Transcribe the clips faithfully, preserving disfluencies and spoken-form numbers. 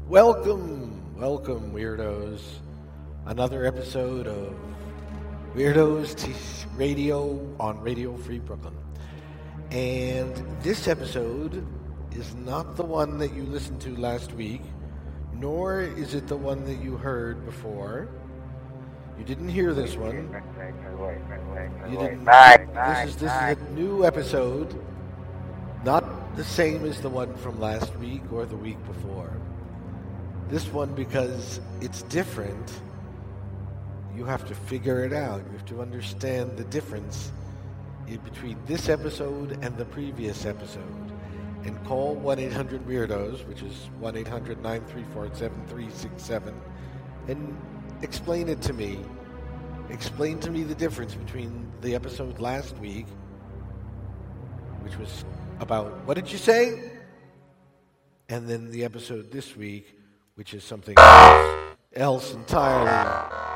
Welcome, welcome, weirdos. Another episode of Weirdos T- Radio on Radio Free Brooklyn. And this episode is not the one that you listened to last week, nor is it the one that you heard before. You didn't hear this one. You didn't. This is this is a new episode, not the same as the one from last week or the week before. This one, because it's different, you have to figure it out. You have to understand the difference in between this episode and the previous episode. And call one eight hundred weirdos, which is one eight hundred nine three four seven three six seven, and explain it to me. Explain to me the difference between the episode last week, which was about, what did you say? And then the episode this week, which is something else, else entirely.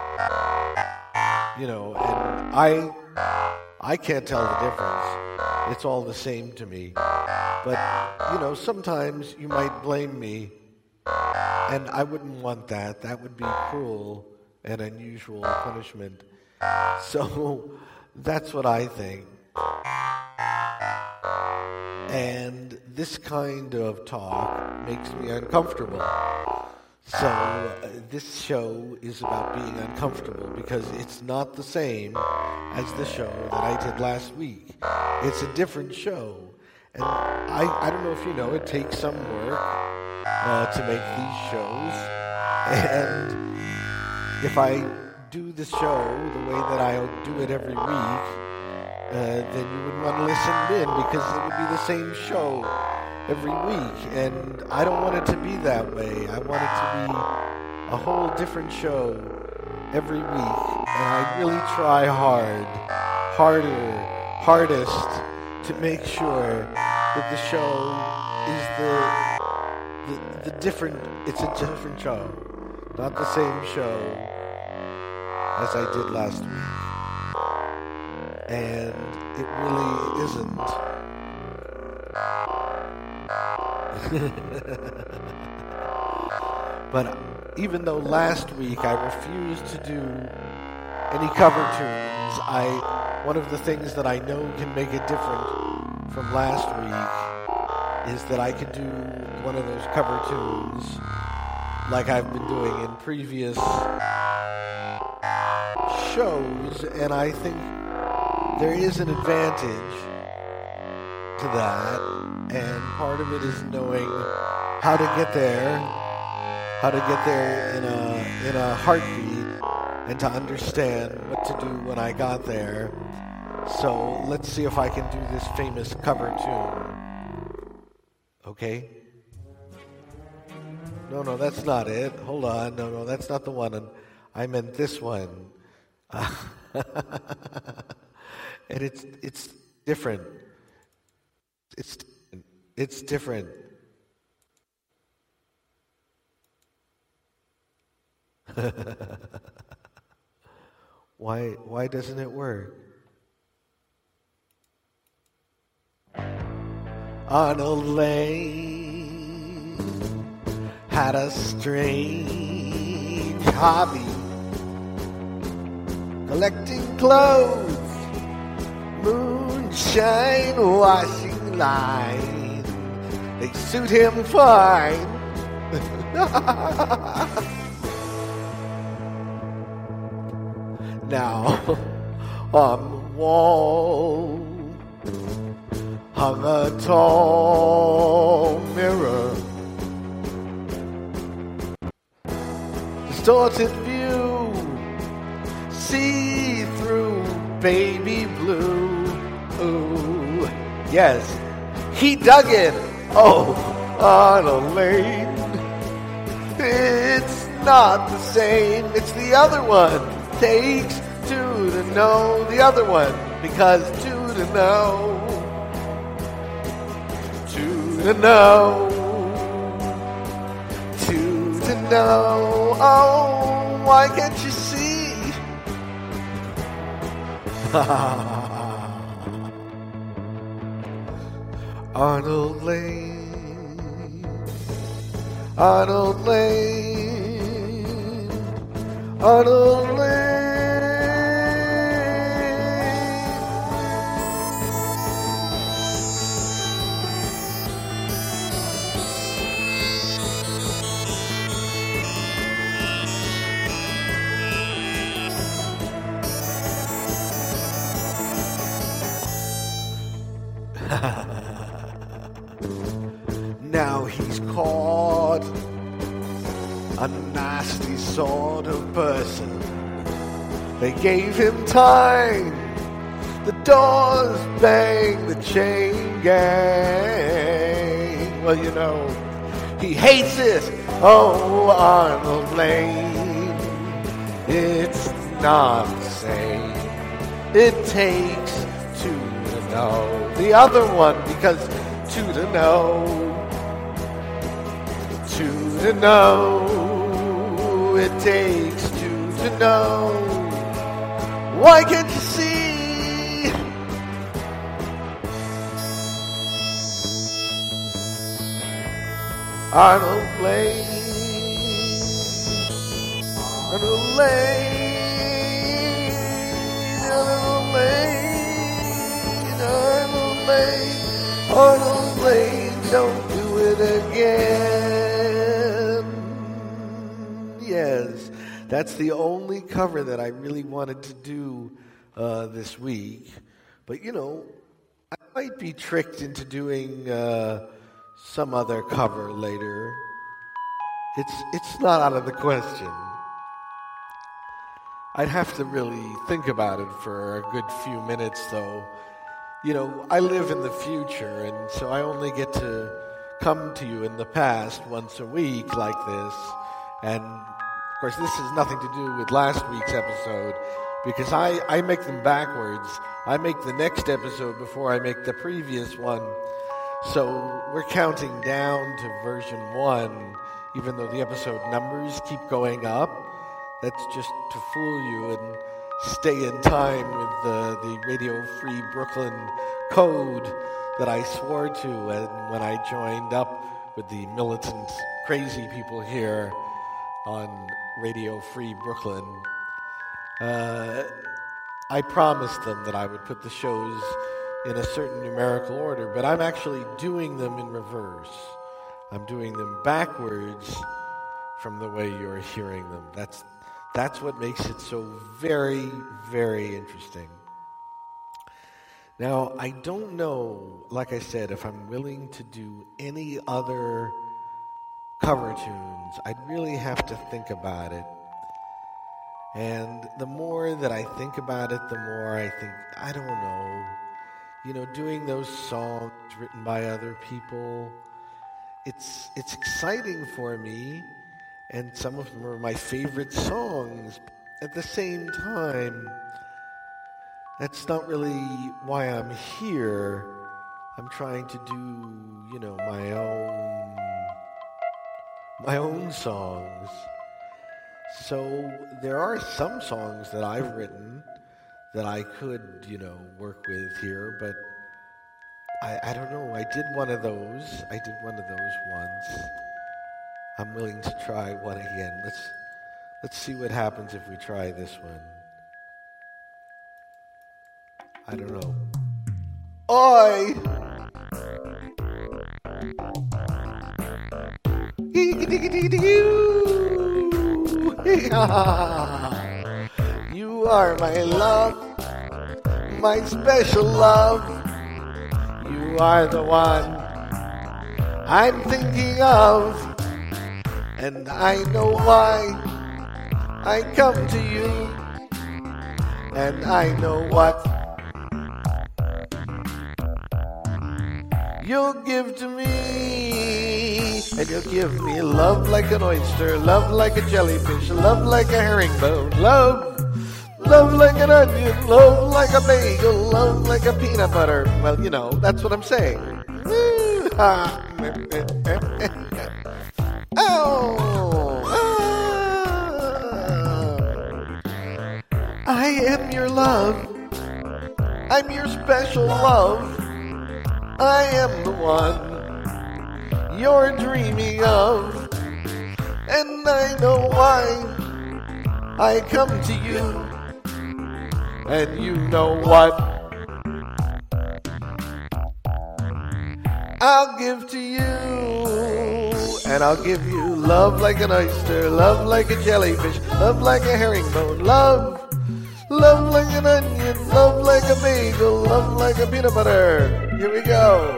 You know, and I I can't tell the difference. It's all the same to me. But, you know, sometimes you might blame me, and I wouldn't want that. That would be cruel and unusual punishment. So that's what I think. And this kind of talk makes me uncomfortable. So uh, this show is about being uncomfortable because it's not the same as the show that I did last week. It's a different show. And I, I don't know if you know, it takes some work uh, to make these shows. And if I do the show the way that I do it every week, uh, then you would want to listen in because it would be the same show every week, and I don't want it to be that way. I want it to be a whole different show every week, and I really try hard, harder, hardest to make sure that the show is the, the, the different, it's a different show, not the same show as I did last week. And it really isn't. But even though last week I refused to do any cover tunes, I one of the things that I know can make it different from last week is that I can do one of those cover tunes like I've been doing in previous shows, and I think there is an advantage to that, and part of it is knowing how to get there, how to get there in a in a heartbeat, and to understand what to do when I got there. So let's see if I can do this famous cover tune. Okay? No, no, that's not it. Hold on. No, no, that's not the one. I meant this one. And it's it's different. It's it's different. Why why doesn't it work? Arnold Lane had a strange hobby, collecting clothes, moonshine washing line. They suit him fine. Now on the wall hung a tall mirror, distorted view, see-through baby blue. Ooh, yes, he dug it. Oh, Arnold Lane. It's not the same. It's the other one. Takes two to know the other one, because two to know, two to know, two to know. Oh, why can't you see? Arnold Lane Arnold Lane, Arnold Lane. Now he's caught, a nasty sort of person. They gave him time, the doors bang, the chain gang. Well, you know, he hates it. Oh, Arnold Lane, it's not the same. It takes two to know. The other one, because two to know. Two to know, it takes two to know. Why can't you see? Arnold Lane, Arnold Lane, Arnold Lane, Arnold Lane, Arnold Lane, don't do it again. Yes, that's the only cover that I really wanted to do uh, this week. But, you know, I might be tricked into doing uh, some other cover later. It's it's not out of the question. I'd have to really think about it for a good few minutes, though. You know, I live in the future, and so I only get to come to you in the past once a week like this. And of course, this has nothing to do with last week's episode, because I, I make them backwards. I make the next episode before I make the previous one. So we're counting down to version one, even though the episode numbers keep going up. That's just to fool you and stay in time with the, the Radio Free Brooklyn code that I swore to and when I joined up with the militant, crazy people here on Radio Free Brooklyn. Uh, I promised them that I would put the shows in a certain numerical order, but I'm actually doing them in reverse. I'm doing them backwards from the way you're hearing them. That's that's what makes it so very, very interesting. Now, I don't know, like I said, if I'm willing to do any other cover tunes. I'd really have to think about it. And the more that I think about it, the more I think, I don't know, you know, doing those songs written by other people, it's it's exciting for me, and some of them are my favorite songs. At the same time, that's not really why I'm here. I'm trying to do, you know, my own my own songs. So there are some songs that I've written that I could, you know, work with here, but I, I don't know. I did one of those. I did one of those once. I'm willing to try one again. Let's let's see what happens if we try this one. I don't know. Oi! You are my love, my special love. You are the one I'm thinking of, and I know why I come to you, and I know what you'll give to me. And you'll give me love like an oyster, love like a jellyfish, love like a herringbone, love, love like an onion, love like a bagel, love like a peanut butter. Well, you know, that's what I'm saying. Oh, I am your love. I'm your special love. I am the one you're dreaming of. and I know why I come to you, and you know what I'll give to you. And I'll give you love like an oyster, love like a jellyfish, love like a herringbone, love, love like an onion, love like a bagel, love like a peanut butter. Here we go.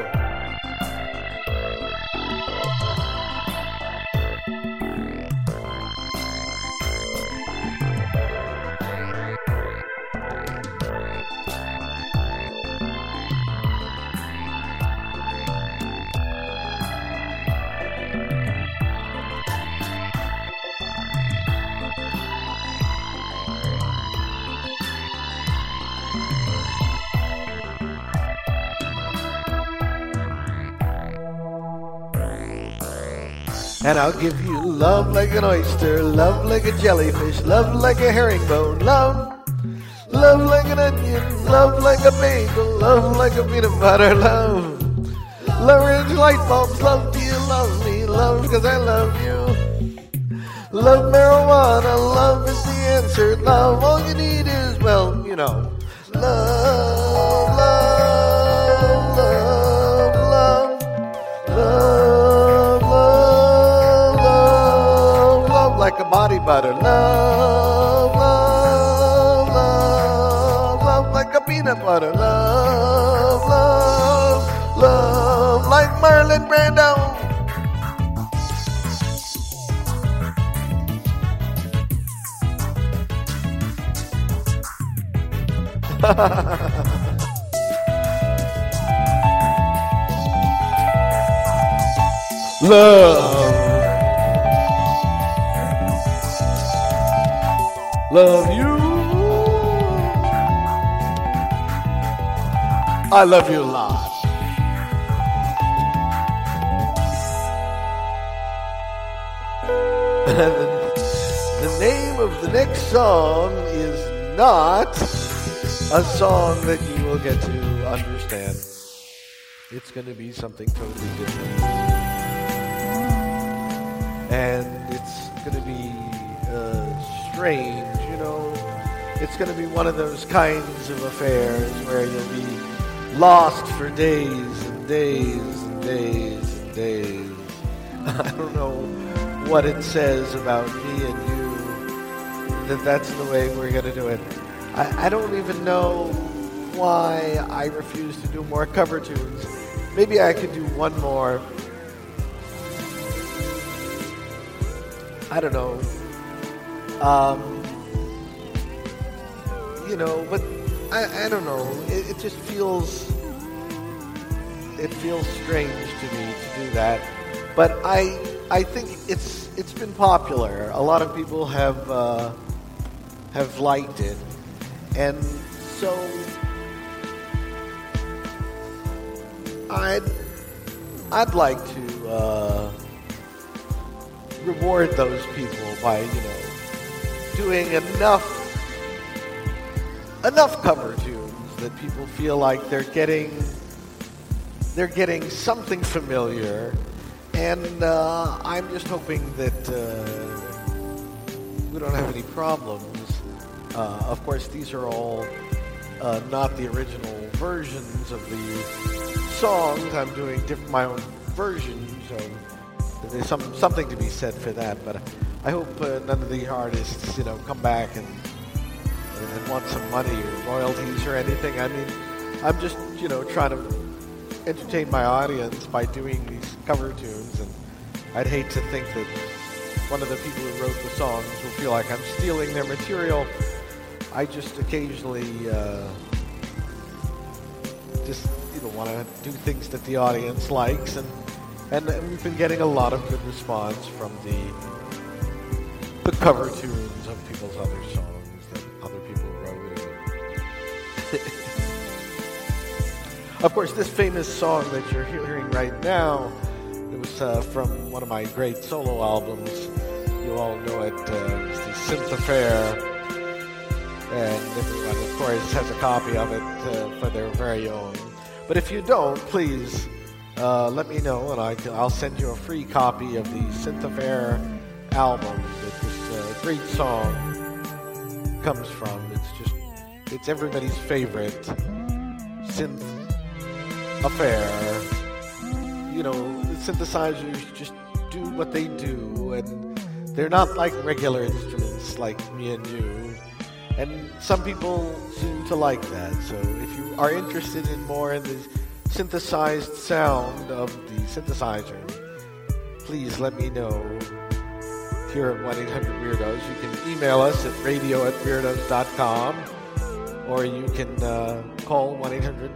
And I'll give you love like an oyster, love like a jellyfish, love like a herringbone, love, love like an onion, love like a bagel, love like a peanut butter, love, love orange light bulbs, love, do you love me, love because I love you, love marijuana, love is the answer, love, all you need is, well, you know, love, love, love, love, love. Like a body butter, love, love, love, love, like a peanut butter, love, love, love, like Marlon Brando. Love. Love you. I love you a lot. The name of the next song is not a song that you will get to understand. It's going to be something totally different. And it's going to be uh, strange. You know, it's going to be one of those kinds of affairs where you'll be lost for days and days and days and days. I don't know what it says about me and you that that's the way we're going to do it. I, I don't even know why I refuse to do more cover tunes. Maybe I could do one more. I don't know. Um... You know, but I, I don't know. It, it just feels it feels strange to me to do that. But I I think it's it's been popular. A lot of people have uh, have liked it, and so I'd I'd like to uh, reward those people by, you know, doing enough. Enough cover tunes that people feel like they're getting they're getting something familiar, and uh, I'm just hoping that uh, we don't have any problems. Uh, of course, these are all uh, not the original versions of the songs. I'm doing different, my own versions, so there's some something to be said for that. But I hope uh, none of the artists, you know, come back and. and want some money or royalties or anything. I mean, I'm just, you know, trying to entertain my audience by doing these cover tunes, and I'd hate to think that one of the people who wrote the songs will feel like I'm stealing their material. I just occasionally uh, just, you know, want to do things that the audience likes, and, and we've been getting a lot of good response from the the cover tunes of people's other songs. Of course, this famous song that you're hearing right now, it was uh, from one of my great solo albums. You all know it. Uh, it's the Synth Affair. And everyone, of course, has a copy of it uh, for their very own. But if you don't, please uh, let me know, and I can, I'll send you a free copy of the Synth Affair album that this uh, great song comes from. It's just, it's everybody's favorite synth affair. You know, synthesizers just do what they do, and they're not like regular instruments like me and you. And some people seem to like that. So if you are interested in more in the synthesized sound of the synthesizer, please let me know here at one eight hundred weirdos. You can email us at radio at weirdos dot com, or you can uh, call one eight hundred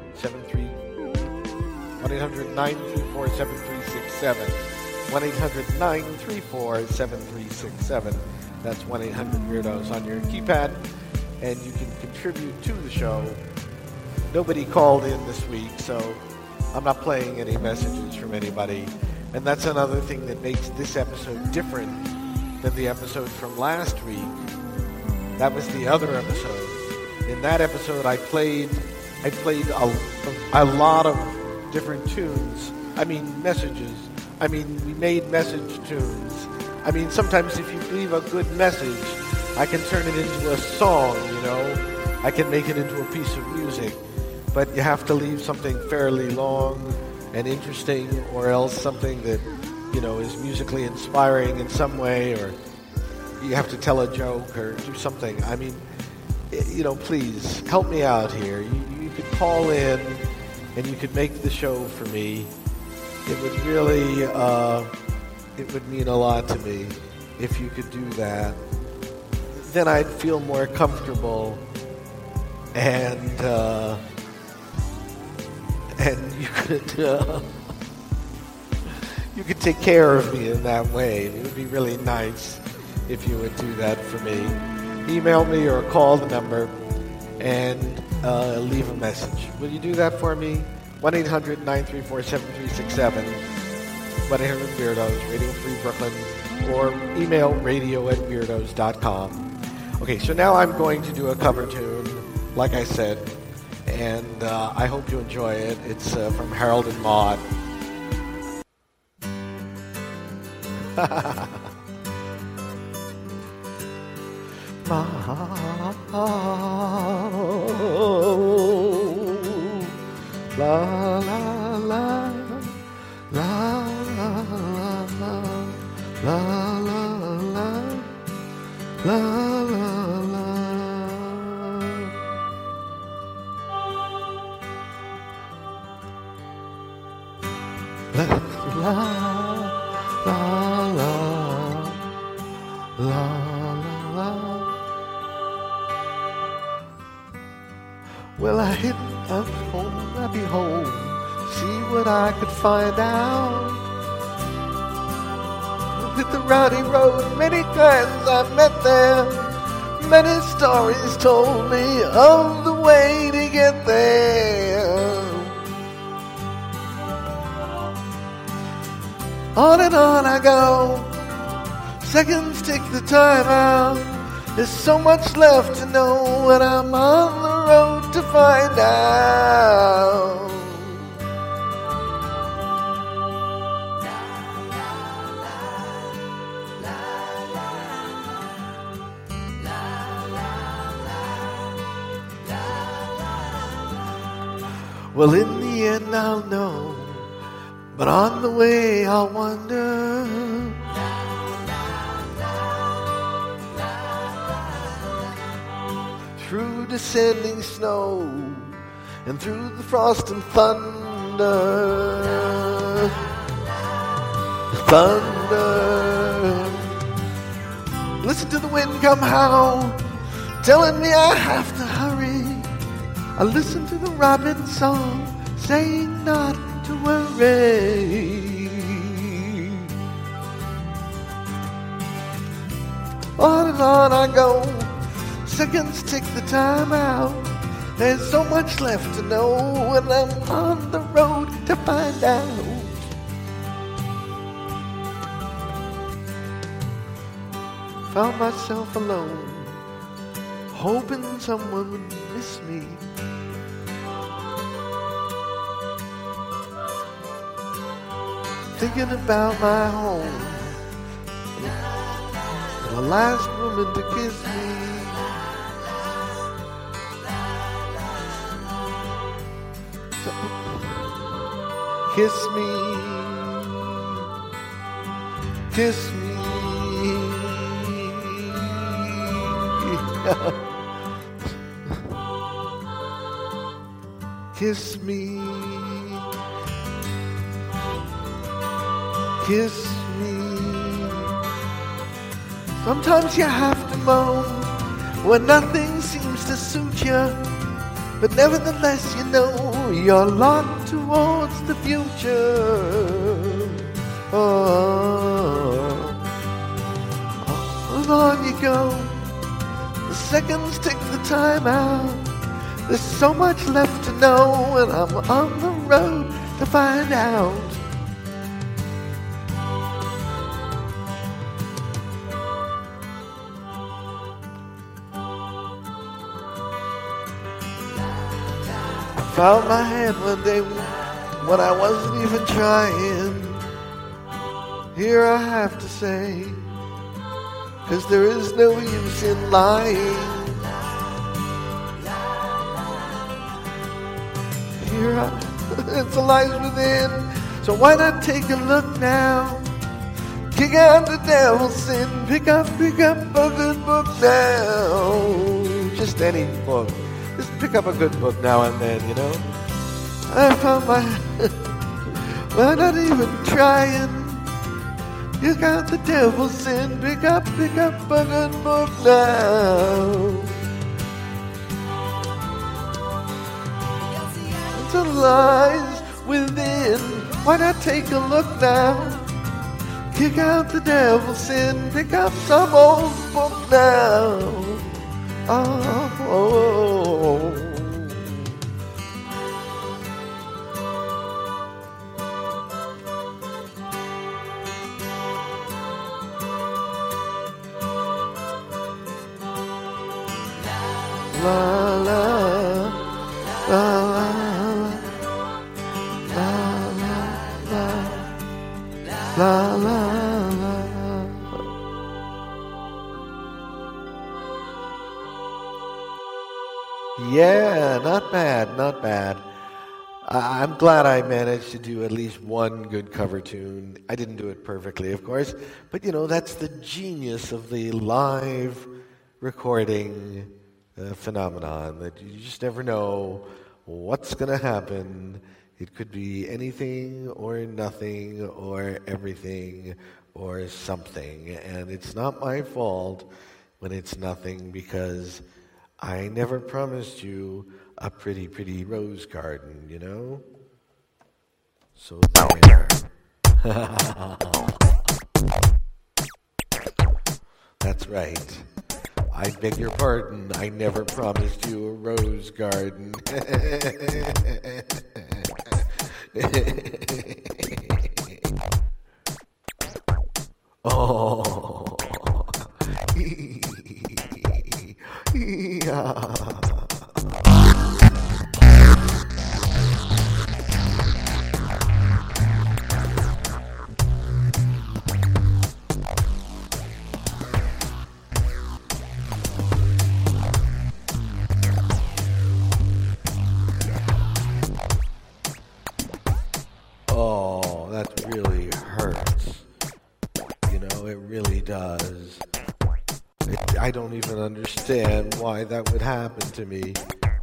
nine three four seven three six seven. one eight hundred nine three four seven three six seven. That's one eight hundred weirdos on your keypad, and you can contribute to the show. Nobody called in this week, so I'm not playing any messages from anybody. And that's another thing that makes this episode different than the episode from last week. That was the other episode. In that episode, I played I played a, a lot of different tunes. I mean, messages. I mean, we made message tunes. I mean, sometimes if you leave a good message, I can turn it into a song, you know. I can make it into a piece of music. But you have to leave something fairly long and interesting, or else something that, you know, is musically inspiring in some way, or you have to tell a joke or do something. I mean, you know, please help me out here. You, you could call in and you could make the show for me. It would really, uh, it would mean a lot to me if you could do that. Then I'd feel more comfortable, and uh, and you could uh, you could take care of me in that way. It would be really nice if you would do that for me. Email me or call the number and uh, leave a message. Will you do that for me? one eight hundred nine three four seven three six seven. one eight hundred weirdos, Radio Free Brooklyn, or email radio at weirdos dot com. Okay, so now I'm going to do a cover tune, like I said, and uh, I hope you enjoy it. It's uh, from Harold and Maude. La la la la la la la la la la la. La la la la la la. Well, I hit up home, I be home, see what I could find out. Hit the rowdy road, many times I met there. Many stories told me of the way to get there. On and on I go, seconds tick the time out. There's so much left to know, and I'm on the road to find out. Well, in the end I'll know, but on the way I'll wonder. Through descending snow and through the frost and thunder, thunder. Listen to the wind come howl, telling me I have to hurry. I listen to the robin song, saying not to worry. On and on I go, seconds tick the time out. There's so much left to know, and I'm on the road to find out. Found myself alone, hoping someone would miss me. Thinking about my home, the last woman to kiss me. So, kiss me, kiss me. Kiss me, kiss me. Sometimes you have to moan when nothing seems to suit you, but nevertheless you know you're locked towards the future. Oh, oh, on you go. The seconds tick the time out. There's so much left to know, and I'm on the road to find out. I found my hand one day when I wasn't even trying. Here I have to say, 'cause there is no use in lying. Here I, it's the lies within, so why not take a look now? Kick out the devil's sin, pick up, pick up a good book now. Just any book, just pick up a good book now and then, you know. I found my, why not even trying? Pick out the devil's sin, pick up, pick up a good book now. The lies within, why not take a look now? Kick out the devil's sin, pick up some old book now. Oh, oh, oh. La la la la. La, la, la. Yeah, not bad, not bad. I- I'm glad I managed to do at least one good cover tune. I didn't do it perfectly, of course, but you know, that's the genius of the live recording uh, phenomenon, that you just never know what's going to happen. It could be anything or nothing or everything or something. And it's not my fault when it's nothing, because I never promised you a pretty, pretty rose garden, you know? So there. That's right. I beg your pardon. I never promised you a rose garden. Oh. Yeah. Oh, that really hurts. You know, it really does. It, I don't even understand why that would happen to me.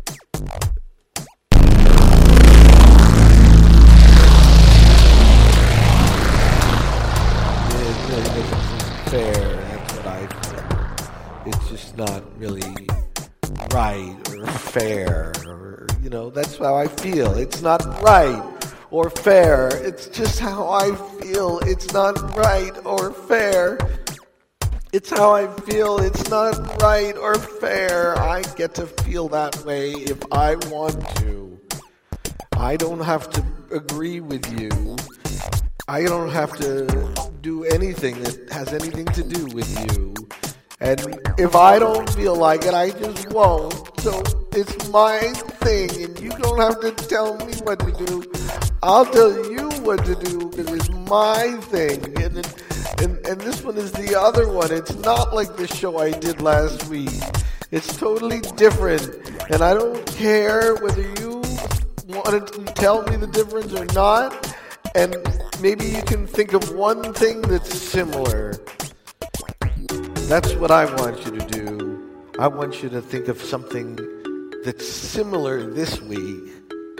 It really doesn't seem fair. That's what I feel. It's just not really right or fair. Or, you know, that's how I feel. It's not right or fair. It's just how I feel. It's not right or fair. It's how I feel. It's not right or fair. I get to feel that way if I want to. I don't have to agree with you. I don't have to do anything that has anything to do with you. And if I don't feel like it, I just won't. So it's my thing, and you don't have to tell me what to do. I'll tell you what to do, because it's my thing. And And, and this one is the other one. It's not like the show I did last week. It's totally different. And I don't care whether you want to tell me the difference or not. And maybe you can think of one thing that's similar. That's what I want you to do. I want you to think of something that's similar this week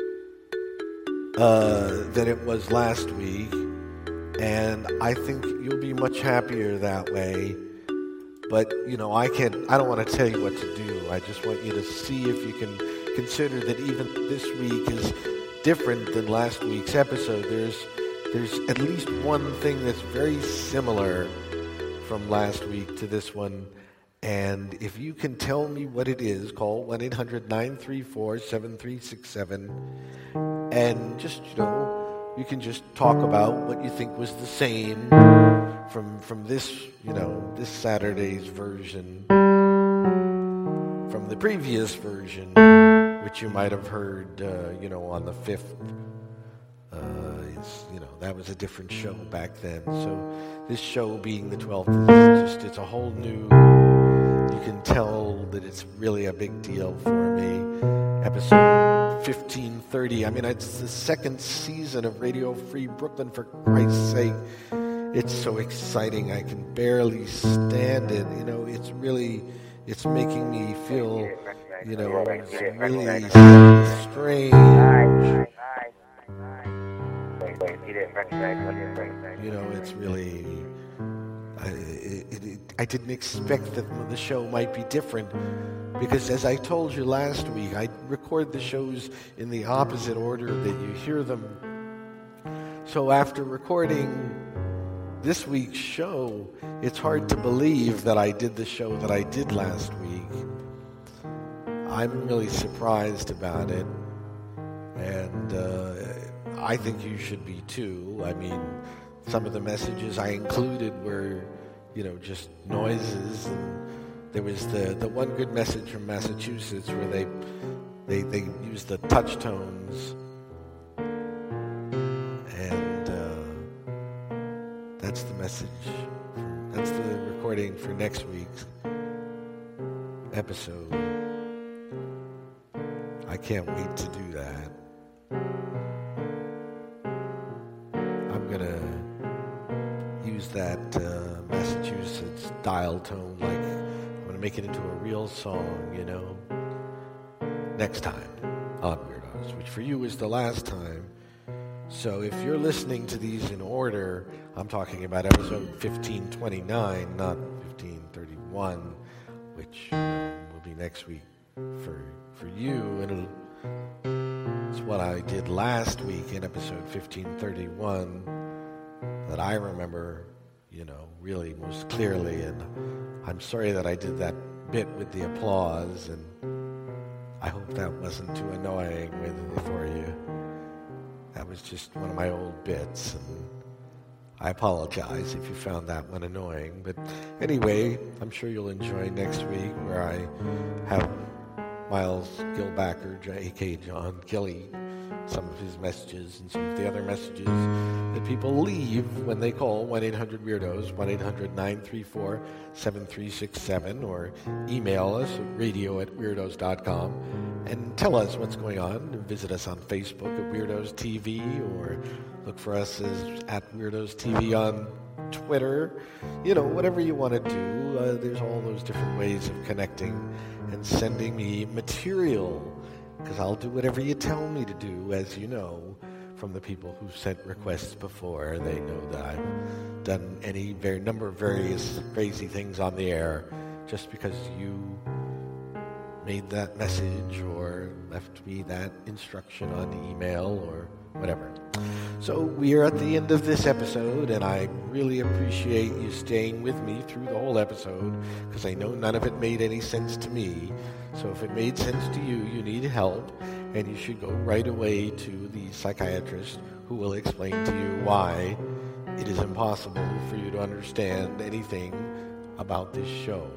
uh, than it was last week. And I think you'll be much happier that way. But, you know, I can't, I don't want to tell you what to do. I just want you to see if you can consider that even this week is different than last week's episode. There's, there's at least one thing that's very similar from last week to this one. And if you can tell me what it is, call one eight hundred nine three four seven three six seven. And just, you know, you can just talk about what you think was the same from from this, you know, this Saturday's version, from the previous version, which you might have heard, uh, you know, on the fifth. Uh, it's, you know, that was a different show back then. So this show being the twelfth is just, it's a whole new, you can tell that it's really a big deal for me. Episode fifteen thirty. I mean, it's the second season of Radio Free Brooklyn, for Christ's sake. It's so exciting. I can barely stand it. You know, it's really, it's making me feel, you know, really strange. You know, it's really, I, it, it, I didn't expect that the show might be different. Because as I told you last week, I record the shows in the opposite order that you hear them. So after recording this week's show, it's hard to believe that I did the show that I did last week. I'm really surprised about it. And uh, I think you should be too. I mean, some of the messages I included were, you know, just noises. And there was the, the one good message from Massachusetts where they they they used the touch tones, and uh, that's the message. That's the recording for next week's episode. I can't wait to do that. I'm gonna use that uh, Massachusetts dial tone like. Make it into a real song, you know, next time on Weirdos, which for you is the last time. So if you're listening to these in order, I'm talking about episode fifteen twenty-nine, not fifteen thirty-one, which will be next week for for you, and it'll, it's what I did last week in episode fifteen thirty-one that I remember, you know, really most clearly. And I'm sorry that I did that bit with the applause, and I hope that wasn't too annoying with, for you. That was just one of my old bits, and I apologize if you found that one annoying. But anyway, I'm sure you'll enjoy next week, where I have Miles Gilbacker, a k a. John Gilly, some of his messages and some of the other messages that people leave when they call one eight hundred weirdos, one eight hundred nine three four seven three six seven, or email us at radio at weirdos dot com and tell us what's going on. Visit us on Facebook at Weirdos T V, or look for us as at Weirdos T V on Twitter. You know, whatever you want to do. Uh, there's all those different ways of connecting and sending me material, because I'll do whatever you tell me to do, as you know, from the people who've sent requests before. They know that I've done any very number of various crazy things on the air just because you made that message or left me that instruction on email or whatever. So we are at the end of this episode, and I really appreciate you staying with me through the whole episode, because I know none of it made any sense to me. So if it made sense to you, you need help, and you should go right away to the psychiatrist, who will explain to you why it is impossible for you to understand anything about this show.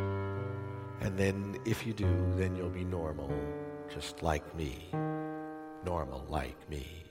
And then if you do, then you'll be normal, just like me. Normal like me.